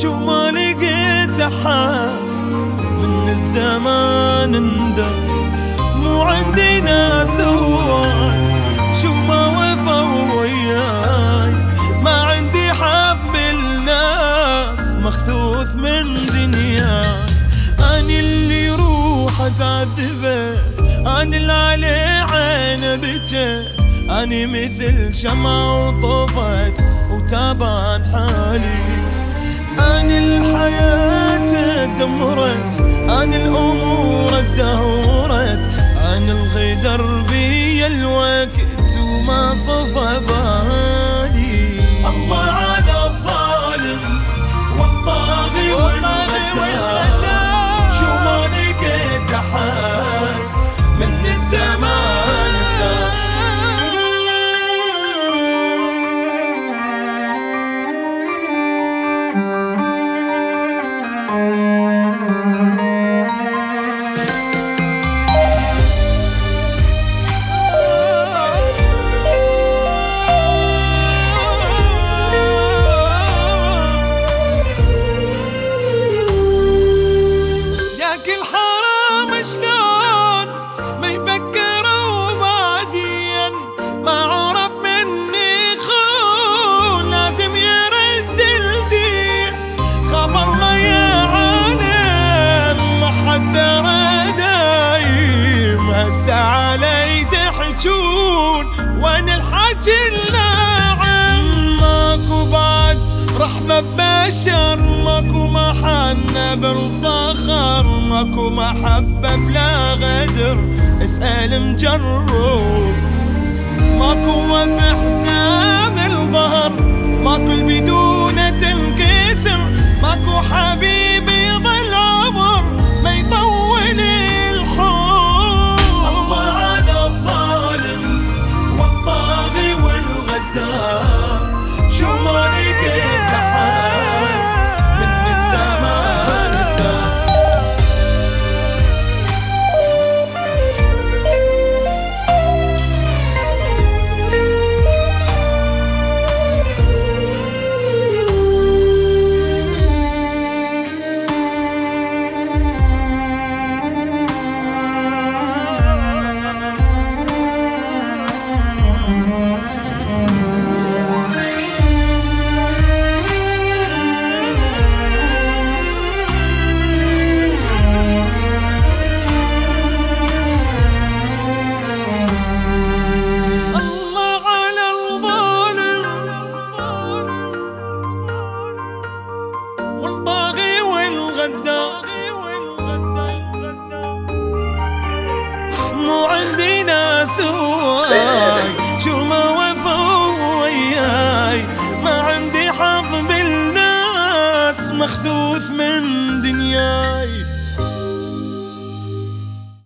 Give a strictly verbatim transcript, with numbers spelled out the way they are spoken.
شو ما لقيت أحد من الزمان اندم، مو عندي ناس هواي شو ما وفوا وياي، ما عندي حظ بالناس مخذوث من دنياي. أني اللي روحي تعذبت، أني اللي عليه عين بجت، أني مثل شمعة وطفت وتابان حالي. أني الحياة دمرت، أني الأمور ادهورت، أني الغدر بي الوقت وما صفى بالي. الله على الظالم والطاغي والغدار، شو ما لقيت أحد من الزمان الثاني. علي تحجون وانا الحاج الناعم، ماكو بعد رحمة ببشر، ماكو محنة بالصخر، ماكو محبة بلا غدر اسأل مجرب، ماكو وفي حساب الظهر، ماكو البدونة تنكسر، ماكو حبيب يظل عمر ما يطول الحب. شو ما لقيت أحد من الزمان سواي، شو ما وفوا وياي، ما عندي حظ بالناس مخذول.